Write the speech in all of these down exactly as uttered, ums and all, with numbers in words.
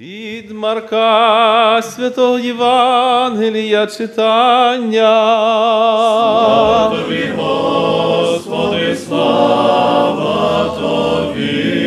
Від Марка Святого Євангелія читання. Слава Тобі, Господи, слава Тобі.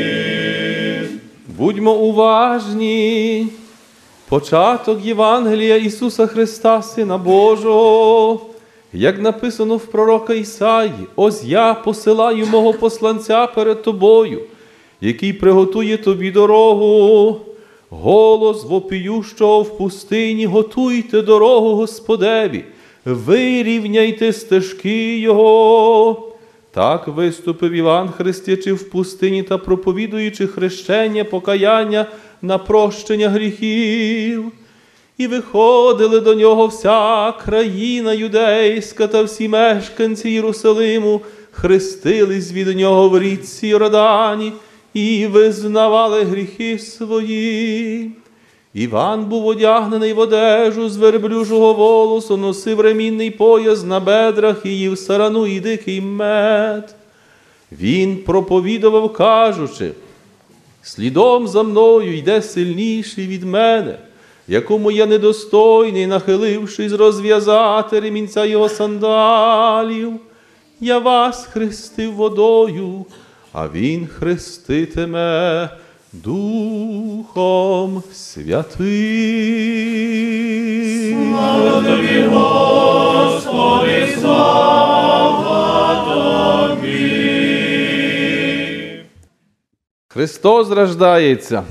Будьмо уважні. Початок Євангелія Ісуса Христа, Сина Божого, як написано в пророка Ісаї: «Ось я посилаю мого посланця перед тобою, який приготує тобі дорогу. Голос вопіющого в пустині: готуйте дорогу Господеві, вирівняйте стежки Його». Так виступив Іван, хрестячи в пустині та проповідуючи хрещення, покаяння на прощення гріхів. І виходили до нього вся країна юдейська та всі мешканці Єрусалиму, хрестились від нього в річці Йордані і визнавали гріхи свої. Іван був одягнений в одежу з верблюжого волосу, носив ремінний пояс на бедрах і їв сарану і дикий мед. Він проповідував, кажучи: «Слідом за мною йде сильніший від мене, якому я недостойний, нахилившись, розв'язати ремінця його сандалів. Я вас хрестив водою, а він хреститиме Духом Святим». Слава Тобі, Господи, слава Тобі. Христос рождається.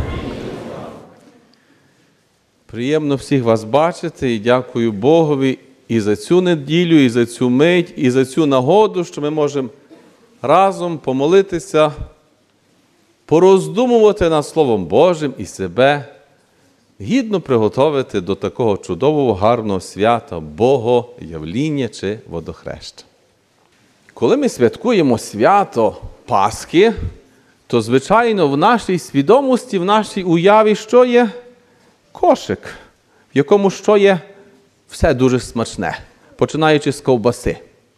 Приємно всіх вас бачити і дякую Богові і за цю неділю, і за цю мить, і за цю нагоду, що ми можемо разом помолитися, пороздумувати над Словом Божим і себе гідно приготовити до такого чудового, гарного свята Богоявління чи водохреща. Коли ми святкуємо свято Пасхи, то, звичайно, в нашій свідомості, в нашій уяві що є? Кошик, в якому що є? Все дуже смачне, починаючи з ковбаси.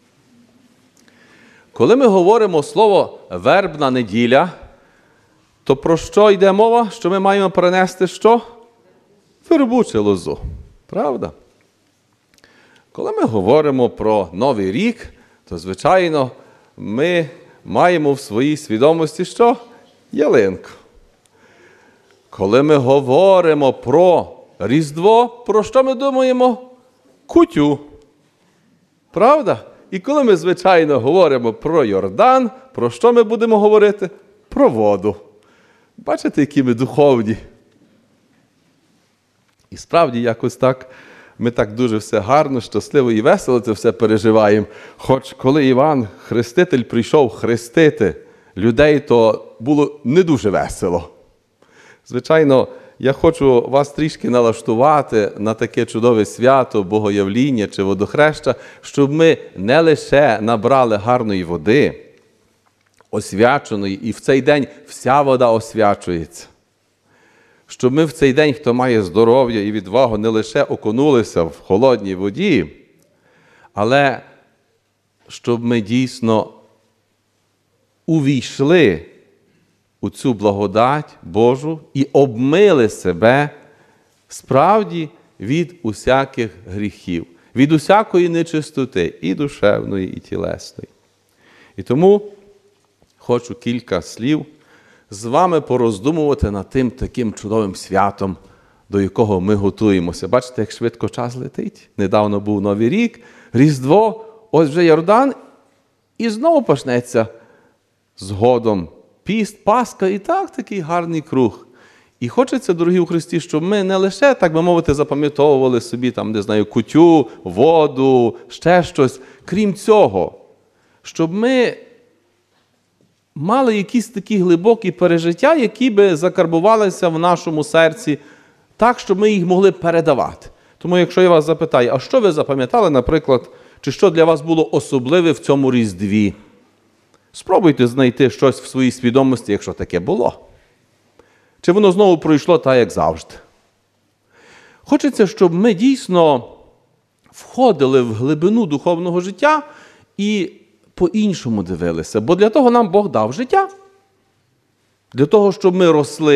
Коли ми говоримо слово «вербна неділя», то про що йде мова? Що ми маємо принести що? Вербу чи лозу. Правда? Коли ми говоримо про Новий рік, то, звичайно, ми маємо в своїй свідомості що? Ялинку. Коли ми говоримо про Різдво, про що ми думаємо? Кутю. Правда? І коли ми, звичайно, говоримо про Йордан, про що ми будемо говорити? Про воду. Бачите, які ми духовні? І справді, якось так, ми так дуже все гарно, щасливо і весело це все переживаємо. Хоч коли Іван Хреститель прийшов хрестити людей, то було не дуже весело. Звичайно, я хочу вас трішки налаштувати на таке чудове свято Богоявління чи водохреща, щоб ми не лише набрали гарної води, освяченої, і в цей день вся вода освячується. Щоб ми в цей день, хто має здоров'я і відвагу, не лише окунулися в холодній воді, але щоб ми дійсно увійшли у цю благодать Божу і обмили себе справді від усяких гріхів, від усякої нечистоти, і душевної, і тілесної. І тому хочу кілька слів з вами пороздумувати над тим таким чудовим святом, до якого ми готуємося. Бачите, як швидко час летить? Недавно був Новий рік, Різдво, ось вже Йордан, і знову почнеться згодом піст, Пасха, і так такий гарний круг. І хочеться, дорогі у Христі, щоб ми не лише, так би мовити, запам'ятовували собі, там, не знаю, кутю, воду, ще щось. Крім цього, щоб ми мали якісь такі глибокі пережиття, які би закарбувалися в нашому серці, так, щоб ми їх могли передавати. Тому, якщо я вас запитаю, а що ви запам'ятали, наприклад, чи що для вас було особливе в цьому Різдві? Спробуйте знайти щось в своїй свідомості, якщо таке було. Чи воно знову пройшло так, як завжди? Хочеться, щоб ми дійсно входили в глибину духовного життя і по-іншому дивилися. Бо для того нам Бог дав життя. Для того, щоб ми росли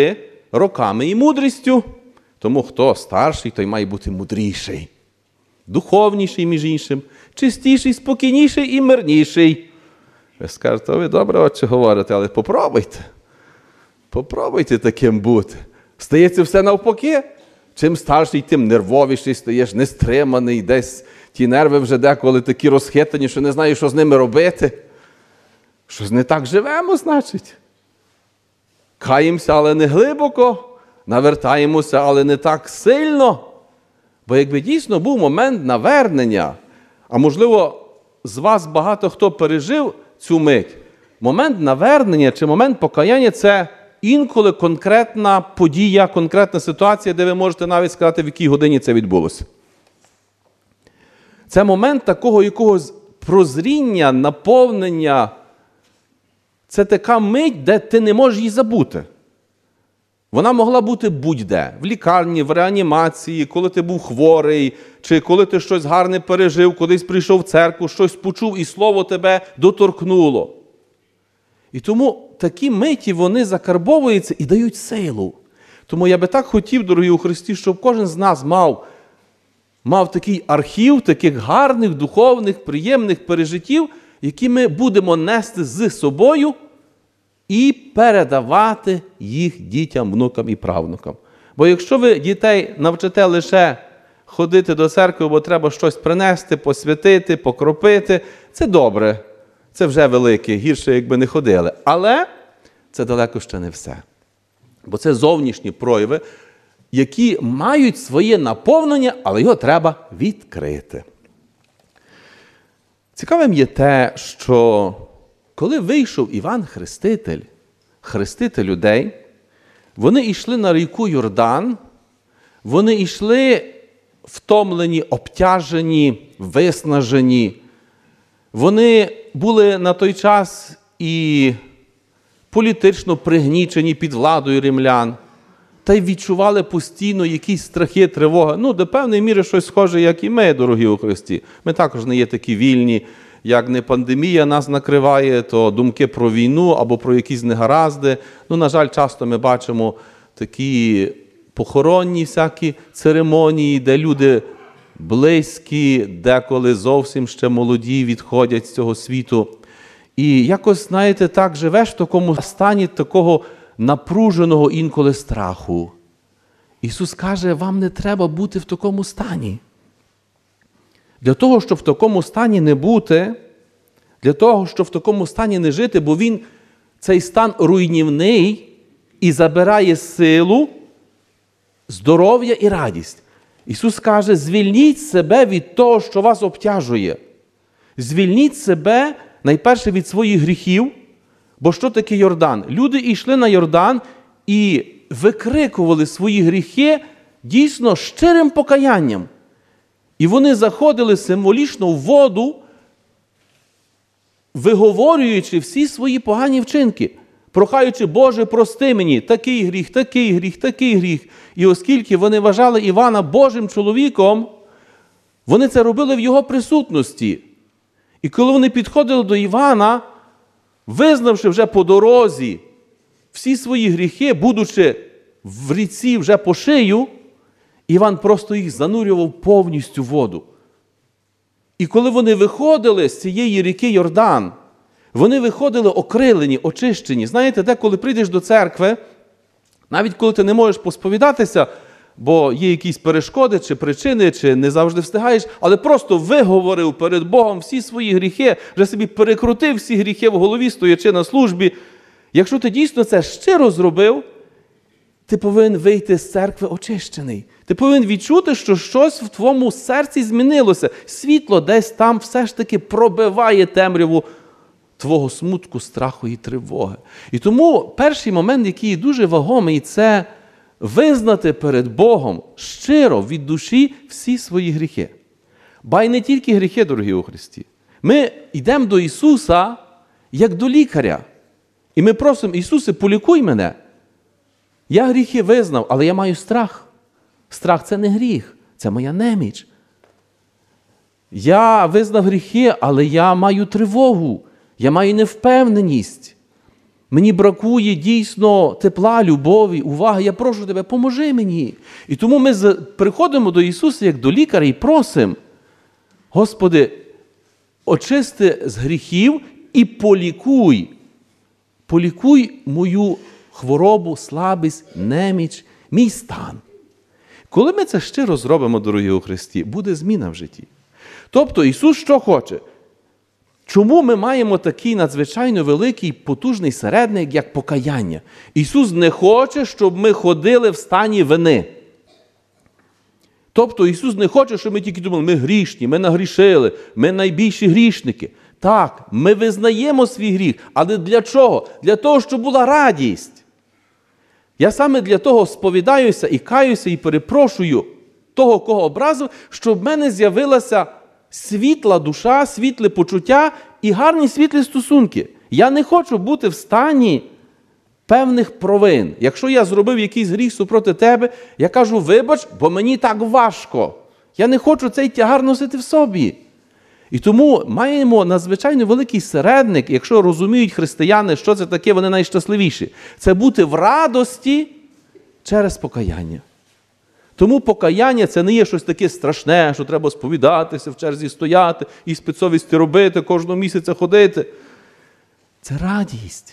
роками і мудрістю. Тому хто старший, той має бути мудріший, духовніший, між іншим, чистіший, спокійніший і мирніший. Ви скажете, ви добре отче говорите, але попробуйте. Попробуйте таким бути. Стається все навпаки. Чим старший, тим нервовіший стаєш, нестриманий, десь ті нерви вже деколи такі розхитані, що не знаєш, що з ними робити. Щось не так живемо, значить. Каємося, але не глибоко. Навертаємося, але не так сильно. Бо якби дійсно був момент навернення, а можливо, з вас багато хто пережив цю мить, момент навернення чи момент покаяння – це інколи конкретна подія, конкретна ситуація, де ви можете навіть сказати, в якій годині це відбулося. Це момент такого якогось прозріння, наповнення. Це така мить, де ти не можеш її забути. Вона могла бути будь-де. В лікарні, в реанімації, коли ти був хворий, чи коли ти щось гарне пережив, кудись прийшов в церкву, щось почув, і слово тебе доторкнуло. І тому такі миті, вони закарбовуються і дають силу. Тому я би так хотів, дорогі у Христі, щоб кожен з нас мав, мав такий архів, таких гарних, духовних, приємних пережиттів, які ми будемо нести з собою і передавати їх дітям, внукам і правнукам. Бо якщо ви дітей навчите лише ходити до церкви, бо треба щось принести, посвятити, покропити, це добре. Це вже велике, гірше, якби не ходили. Але це далеко ще не все. Бо це зовнішні прояви, які мають своє наповнення, але його треба відкрити. Цікавим є те, що коли вийшов Іван Хреститель, хрестити людей, вони йшли на ріку Йордан, вони йшли втомлені, обтяжені, виснажені. Вони були на той час і політично пригнічені під владою римлян, та й відчували постійно якісь страхи, тривоги. Ну, до певної міри щось схоже, як і ми, дорогі у Христі. Ми також не є такі вільні, як не пандемія нас накриває, то думки про війну або про якісь негаразди. Ну, на жаль, часто ми бачимо такі похоронні всякі церемонії, де люди близькі, деколи зовсім ще молоді відходять з цього світу. І якось, знаєте, так живеш в такому стані такого напруженого інколи страху. Ісус каже, вам не треба бути в такому стані. Для того, щоб в такому стані не бути, для того, щоб в такому стані не жити, бо він, цей стан руйнівний і забирає силу, здоров'я і радість. Ісус каже, звільніть себе від того, що вас обтяжує. Звільніть себе, найперше, від своїх гріхів, бо що таке Йордан? Люди йшли на Йордан і викрикували свої гріхи дійсно щирим покаянням. І вони заходили символічно в воду, виговорюючи всі свої погані вчинки, прохаючи, Боже, прости мені, такий гріх, такий гріх, такий гріх. І оскільки вони вважали Івана Божим чоловіком, вони це робили в його присутності. І коли вони підходили до Івана, визнавши вже по дорозі всі свої гріхи, будучи в ріці вже по шию, Іван просто їх занурював повністю в воду. І коли вони виходили з цієї ріки Йордан, вони виходили окрилені, очищені. Знаєте, деколи прийдеш до церкви, навіть коли ти не можеш посповідатися, бо є якісь перешкоди чи причини, чи не завжди встигаєш, але просто виговорив перед Богом всі свої гріхи, вже собі перекрутив всі гріхи в голові, стоячи на службі. Якщо ти дійсно це щиро зробив, ти повинен вийти з церкви очищений. Ти повинен відчути, що щось в твоєму серці змінилося. Світло десь там все ж таки пробиває темряву твого смутку, страху і тривоги. І тому перший момент, який дуже вагомий, це визнати перед Богом щиро, від душі всі свої гріхи. Ба й не тільки гріхи, дорогі у Христі. Ми йдемо до Ісуса, як до лікаря. І ми просимо, Ісусе, полікуй мене. Я гріхи визнав, але я маю страх. Страх – це не гріх, це моя неміч. Я визнав гріхи, але я маю тривогу, я маю невпевненість. Мені бракує дійсно тепла, любові, уваги. Я прошу тебе, поможи мені. І тому ми приходимо до Ісуса як до лікаря і просимо: Господи, очисти з гріхів і полікуй. Полікуй мою хворобу, слабість, неміч, мій стан. Коли ми це щиро зробимо, дорогі у Христі, буде зміна в житті. Тобто Ісус що хоче? Чому ми маємо такий надзвичайно великий, потужний середник, як покаяння? Ісус не хоче, щоб ми ходили в стані вини. Тобто Ісус не хоче, щоб ми тільки думали, ми грішні, ми нагрішили, ми найбільші грішники. Так, ми визнаємо свій гріх, але для чого? Для того, щоб була радість. Я саме для того сповідаюся і каюся, і перепрошую того, кого образив, щоб в мене з'явилася світла душа, світле почуття і гарні світлі стосунки. Я не хочу бути в стані певних провин. Якщо я зробив якийсь гріх супроти тебе, я кажу: вибач, бо мені так важко. Я не хочу цей тягар носити в собі. І тому маємо надзвичайно великий середник, якщо розуміють християни, що це таке, вони найщасливіші. Це бути в радості через покаяння. Тому покаяння – це не є щось таке страшне, що треба сповідатися, в черзі стояти, і спецовісті робити, кожного місяця ходити. Це радість.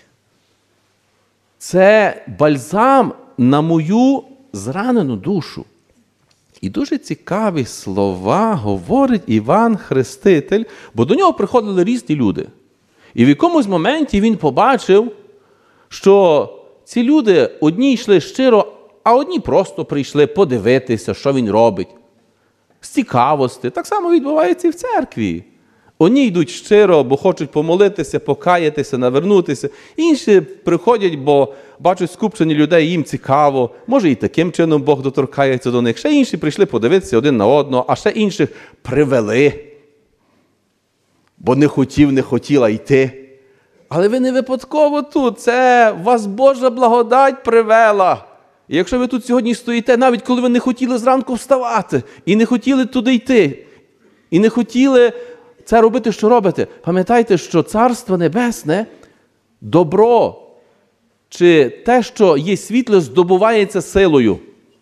Це бальзам на мою зранену душу. І дуже цікаві слова говорить Іван Хреститель, бо до нього приходили різні люди. І в якомусь моменті він побачив, що ці люди одні йшли щиро, а одні просто прийшли подивитися, що він робить. З цікавості. Так само відбувається і в церкві. Одні йдуть щиро, бо хочуть помолитися, покаятися, навернутися. Інші приходять, бо бачать скупчені людей, їм цікаво. Може і таким чином Бог доторкається до них. Ще інші прийшли подивитися один на одного, а ще інших привели. Бо не хотів, не хотіла йти. Але ви не випадково тут. Це вас Божа благодать привела. І якщо ви тут сьогодні стоїте, навіть коли ви не хотіли зранку вставати, і не хотіли туди йти, і не хотіли це робити, що робите, пам'ятайте, що Царство Небесне, добро, чи те, що є світле, здобувається силою.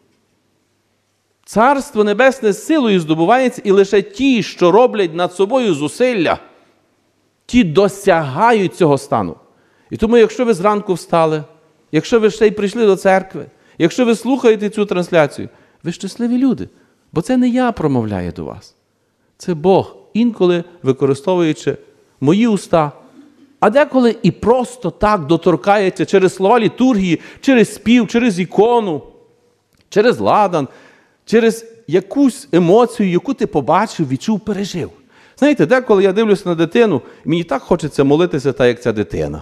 Царство Небесне з силою здобувається, і лише ті, що роблять над собою зусилля, ті досягають цього стану. І тому, якщо ви зранку встали, якщо ви ще й прийшли до церкви, якщо ви слухаєте цю трансляцію, ви щасливі люди, бо це не я промовляю до вас. Це Бог, інколи використовуючи мої уста, а деколи і просто так доторкається через слова літургії, через спів, через ікону, через ладан, через якусь емоцію, яку ти побачив, відчув, пережив. Знаєте, деколи я дивлюся на дитину, мені так хочеться молитися, так як ця дитина.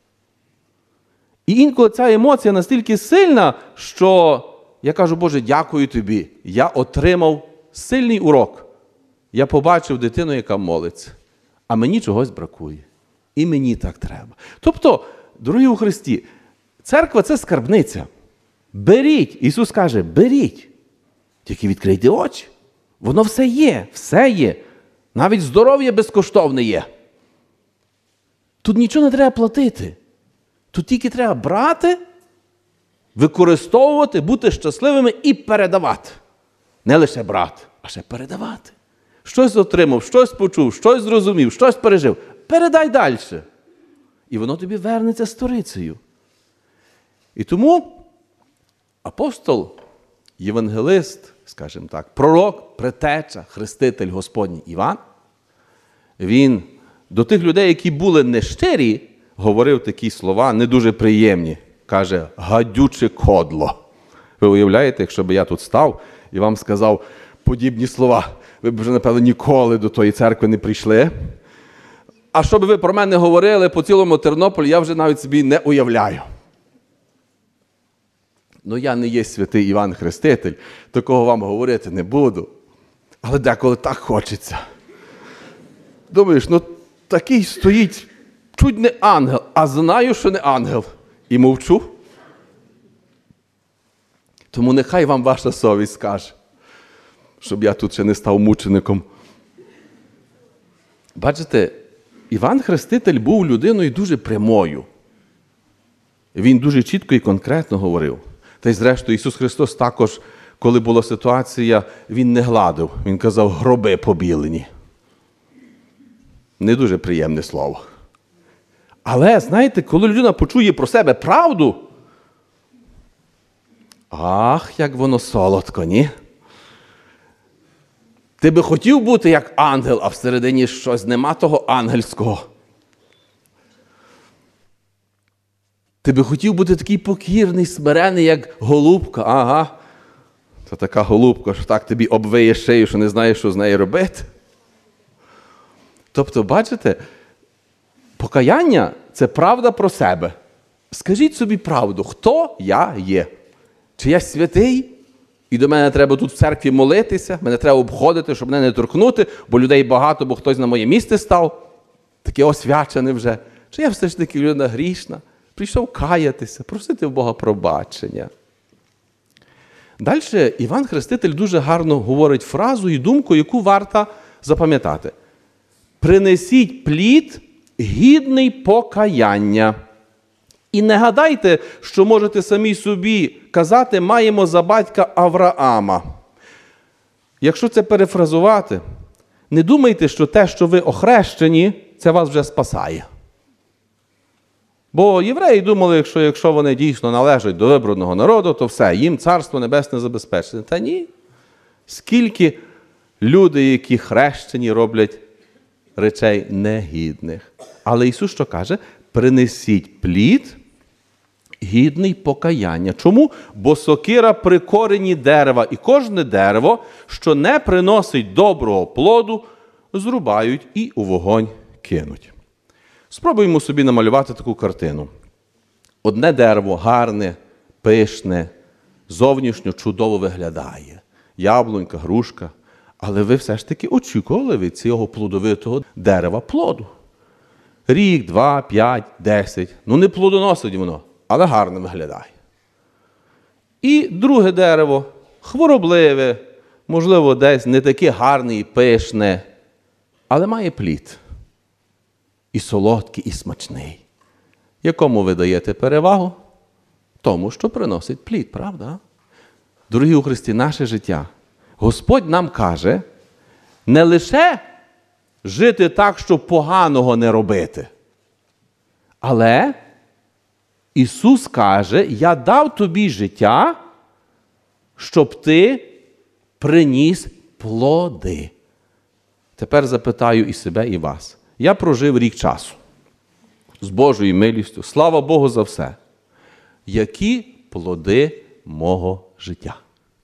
І інколи ця емоція настільки сильна, що я кажу: Боже, дякую тобі, я отримав сильний урок. Я побачив дитину, яка молиться, а мені чогось бракує. І мені так треба. Тобто, дорогі у Христі, церква – це скарбниця. Беріть, Ісус каже, беріть. Тільки відкрийте очі. Воно все є, все є. Навіть здоров'я безкоштовне є. Тут нічого не треба платити. Тут тільки треба брати, використовувати, бути щасливими і передавати. Не лише брати, а ще передавати. Щось отримав, щось почув, щось зрозумів, щось пережив. Передай далі. І воно тобі вернеться сторицею. І тому апостол, євангелист, скажімо так, пророк, предтеча, хреститель Господній Іван, він до тих людей, які були нещирі, говорив такі слова, не дуже приємні. Каже: гадюче кодло. Ви уявляєте, якщо б я тут став і вам сказав подібні слова, ви б вже, напевно, ніколи до тої церкви не прийшли. А що б ви про мене говорили по цілому Тернополі, я вже навіть собі не уявляю. Ну, я не є святий Іван Хреститель, такого вам говорити не буду. Але деколи так хочеться. Думаєш, ну такий стоїть, чуть не ангел, а знаю, що не ангел. І мовчу. Тому нехай вам ваша совість скаже, щоб я тут ще не став мучеником. Бачите, Іван Хреститель був людиною дуже прямою. Він дуже чітко і конкретно говорив. Та й зрештою Ісус Христос також, коли була ситуація, Він не гладив. Він казав, гроби побілені. Не дуже приємне слово. Але, знаєте, коли людина почує про себе правду, ах, як воно солодко, ні? Ти би хотів бути як ангел, а всередині щось нема того ангельського. Ти би хотів бути такий покірний, смирений, як голубка. Ага, це така голубка, що так тобі обвиє шию, що не знаєш, що з нею робити. Тобто, бачите, покаяння – це правда про себе. Скажіть собі правду, хто я є? Чи я святий? І до мене треба тут в церкві молитися, мене треба обходити, щоб мене не торкнути, бо людей багато, бо хтось на моє місце став. Таке освячене вже. Чи я все ж таки людина грішна? Прийшов каятися, просити в Бога пробачення. Далі Іван Хреститель дуже гарно говорить фразу і думку, яку варто запам'ятати. Принесіть плід, гідний покаяння. І не гадайте, що можете самі собі казати, маємо за батька Авраама. Якщо це перефразувати, не думайте, що те, що ви охрещені, це вас вже спасає. Бо євреї думали, що якщо вони дійсно належать до вибраного народу, то все, їм Царство Небесне забезпечене. Та ні. Скільки люди, які хрещені, роблять речей негідних. Але Ісус що каже? Принесіть плід, гідний покаяння. Чому? Бо сокира при корені дерева, і кожне дерево, що не приносить доброго плоду, зрубають і у вогонь кинуть. Спробуємо собі намалювати таку картину. Одне дерево гарне, пишне, зовнішньо чудово виглядає. Яблунька, грушка. Але ви все ж таки очікували від цього плодовитого дерева плоду. Рік, два, п'ять, десять. Ну не плодоносить воно, але гарно виглядає. І друге дерево, хворобливе, можливо, десь не таке гарне і пишне, але має плід. І солодкий, і смачний. Якому ви даєте перевагу? Тому, що приносить плід, правда? Дорогі у Христі, наше життя. Господь нам каже, не лише жити так, щоб поганого не робити. Але Ісус каже, я дав тобі життя, щоб ти приніс плоди. Тепер запитаю і себе, і вас. Я прожив рік часу. З Божою милістю. Слава Богу за все. Які плоди мого життя?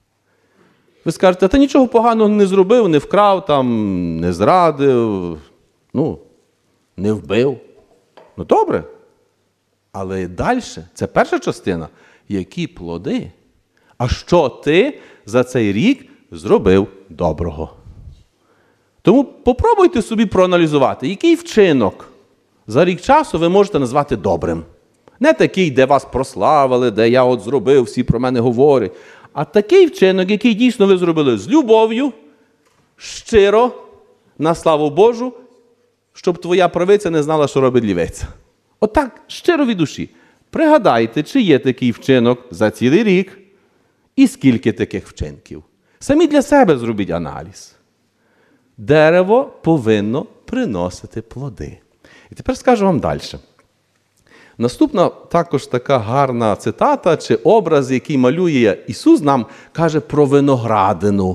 Ви скажете, та нічого поганого не зробив, не вкрав, там, не зрадив, ну, не вбив. Ну, добре. Але далі, це перша частина. Які плоди? А що ти за цей рік зробив доброго? Тому попробуйте собі проаналізувати, який вчинок за рік часу ви можете назвати добрим. Не такий, де вас прославили, де я от зробив, всі про мене говорять. А такий вчинок, який дійсно ви зробили з любов'ю, щиро, на славу Божу, щоб твоя правиця не знала, що робить лівиця. Отак, щиро від душі. Пригадайте, чи є такий вчинок за цілий рік, і скільки таких вчинків. Самі для себе зробіть аналіз. Дерево повинно приносити плоди. І тепер скажу вам далі. Наступна також така гарна цитата чи образ, який малює Ісус нам, каже про виноградину.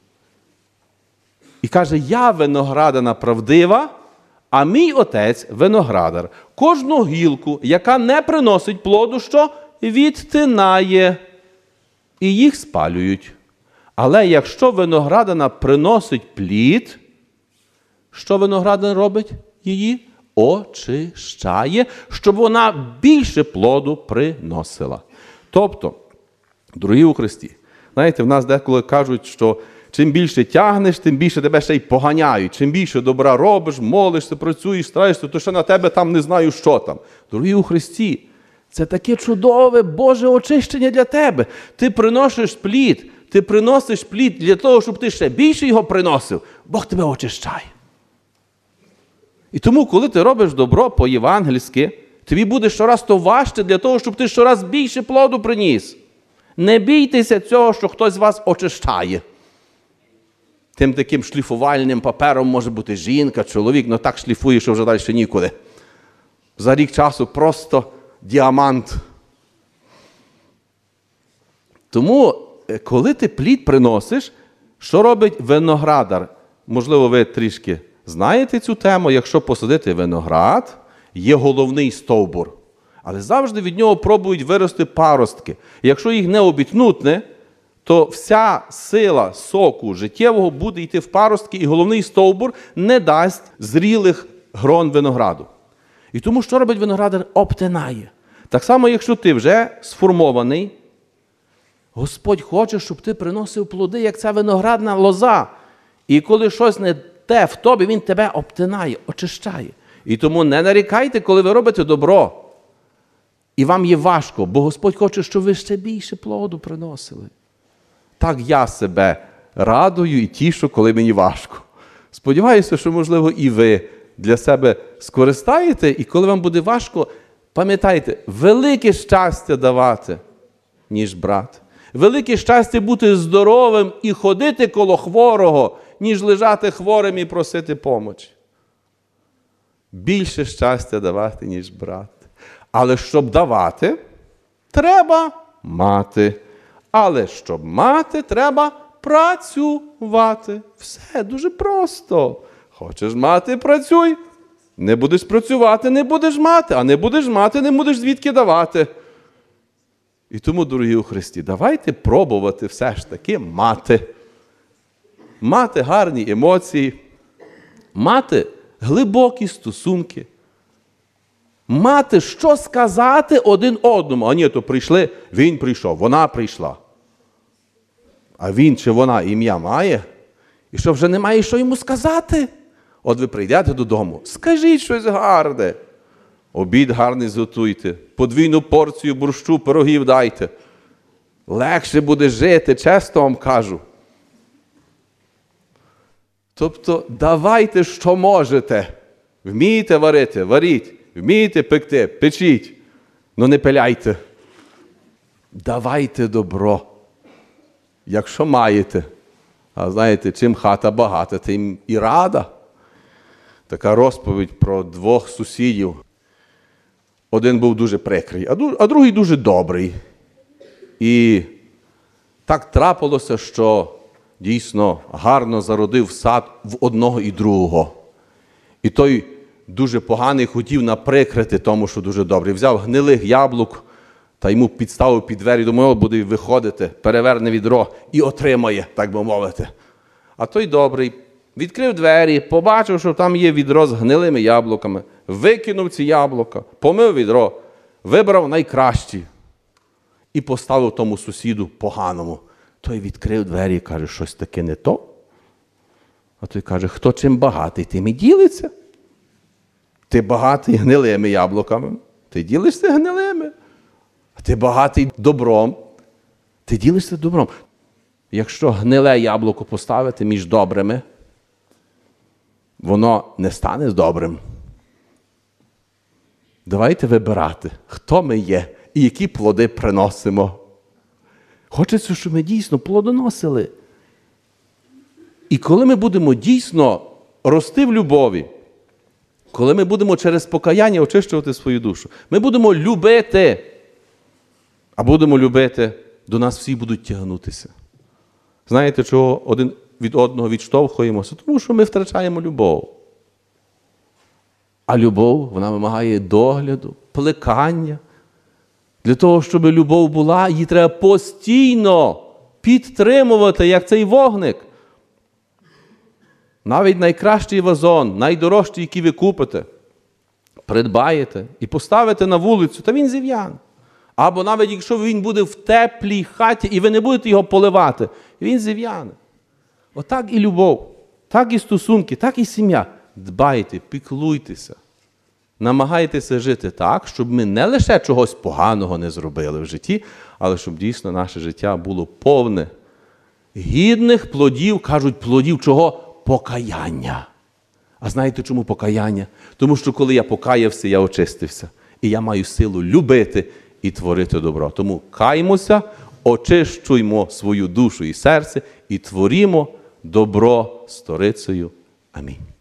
І каже, я виноградина правдива, а мій отець виноградар. Кожну гілку, яка не приносить плоду, що відтинає, і їх спалюють. Але якщо виноградина приносить плід, що виноградина робить? Її очищає, щоб вона більше плоду приносила. Тобто, дорогі у Христі, знаєте, в нас деколи кажуть, що чим більше тягнеш, тим більше тебе ще й поганяють. Чим більше добра робиш, молишся, працюєш, стараєшся, то ще на тебе там не знаю, що там. Дорогі у Христі, це таке чудове Боже очищення для тебе. Ти приносиш плід, ти приносиш плід для того, щоб ти ще більше його приносив. Бог тебе очищає. І тому, коли ти робиш добро по-євангельськи, Тобі буде щораз то важче для того, щоб ти щораз більше плоду приніс. Не бійтеся цього, що хтось з вас очищає. Тим таким шліфувальним папером може бути жінка, чоловік, але так шліфує, що вже далі нікуди. За рік часу просто діамант. Тому, коли ти плід приносиш, що робить виноградар? Можливо, ви трішки знаєте цю тему. Якщо посадити виноград, є головний стовбур. Але завжди від нього пробують вирости паростки. Якщо їх не обітнутне, то вся сила соку життєвого буде йти в паростки, і головний стовбур не дасть зрілих грон винограду. І тому, що робить виноградар? Обтинає. Так само, якщо ти вже сформований, Господь хоче, щоб ти приносив плоди, як ця виноградна лоза. І коли щось не те в тобі, Він тебе обтинає, очищає. І тому не нарікайте, коли ви робите добро. І вам є важко, бо Господь хоче, щоб ви ще більше плоду приносили. Так я себе радую і тішу, коли мені важко. Сподіваюся, що, можливо, і ви для себе скористаєте, і коли вам буде важко, пам'ятайте, велике щастя давати, ніж брати. Велике щастя бути здоровим і ходити коло хворого, ніж лежати хворим і просити помочі. Більше щастя давати, ніж брати. Але щоб давати, треба мати. Але щоб мати, треба працювати. Все дуже просто. Хочеш мати – працюй. Не будеш працювати – не будеш мати. А не будеш мати – не будеш звідки давати. І тому, дорогі у Христі, давайте пробувати все ж таки мати. Мати гарні емоції. Мати глибокі стосунки. Мати, що сказати один одному. А ні, то прийшли, він прийшов, вона прийшла. А він чи вона ім'я має? І що, вже немає що йому сказати? От ви прийдете додому, скажіть щось гарне. Обід гарний зготуйте, подвійну порцію борщу, пирогів дайте. Легше буде жити, чесно вам кажу. Тобто, давайте, що можете. Вмієте варити, варіть. Вмієте пекти, печіть. Ну не пиляйте. Давайте добро. Якщо маєте. А знаєте, чим хата багата, тим і рада. Така розповідь про двох сусідів. Один був дуже прикрий, а другий дуже добрий. І так трапилося, що дійсно гарно зародив сад в одного і другого. І той дуже поганий хотів наприкрити тому, що дуже добрий. Взяв гнилих яблук та йому підставив під двері, думав, от буде виходити, переверне відро і отримає, так би мовити. А той добрий відкрив двері, побачив, що там є відро з гнилими яблуками, викинув ці яблука, помив відро, вибрав найкращі і поставив тому сусіду поганому. Той відкрив двері і каже, щось таке не то. А той каже, хто чим багатий, тим і ділиться. Ти багатий гнилими яблуками, ти ділишся гнилими. А ти багатий добром, ти ділишся добром. Якщо гниле яблуко поставити між добрими, воно не стане добрим. Давайте вибирати, хто ми є і які плоди приносимо. Хочеться, щоб ми дійсно плодоносили. І коли ми будемо дійсно рости в любові, коли ми будемо через покаяння очищувати свою душу, ми будемо любити, а будемо любити, до нас всі будуть тягнутися. Знаєте, чого один від одного відштовхуємося? Тому що ми втрачаємо любов. А любов, вона вимагає догляду, плекання. Для того, щоб любов була, її треба постійно підтримувати, як цей вогник. Навіть найкращий вазон, найдорожчий, який ви купите, придбаєте і поставите на вулицю, та він зів'яне. Або навіть якщо він буде в теплій хаті, і ви не будете його поливати, він зів'яне. Отак і любов, так і стосунки, так і сім'я. Дбайте, піклуйтеся. Намагайтеся жити так, щоб ми не лише чогось поганого не зробили в житті, але щоб дійсно наше життя було повне гідних плодів, кажуть, плодів чого? Покаяння. А знаєте, чому покаяння? Тому що коли я покаявся, я очистився. І я маю силу любити і творити добро. Тому каймося, очищуймо свою душу і серце і творімо добро сторицею. Амінь.